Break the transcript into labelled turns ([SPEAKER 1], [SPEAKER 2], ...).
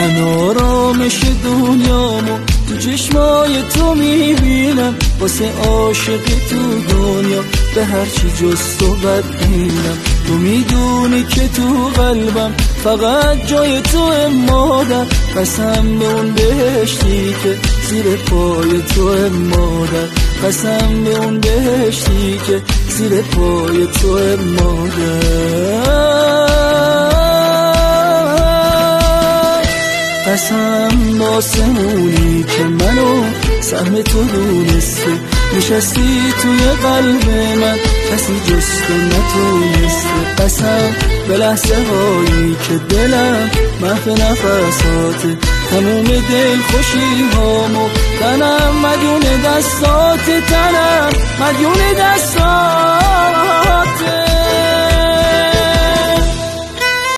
[SPEAKER 1] من آرامش دنیامو تو چشمای تو میبینم، واسه عاشق تو دنیا به هرچی جز تو بدبینم. تو میدونی که تو قلبم فقط جای تو مادر، قسم به اون بهشتی که زیر پای تو مادر، قسم به اون بهشتی که زیر پای تو مادر، قسم با آسمونی که منو سهم تو دونسته، نشستی توی قلب من کسی جز تو نتونسته. قسم به لحظه هایی که دلم محو نفساته، تموم دل خوشی هامو تنم مدیون دستات، تنم مدیون دستات.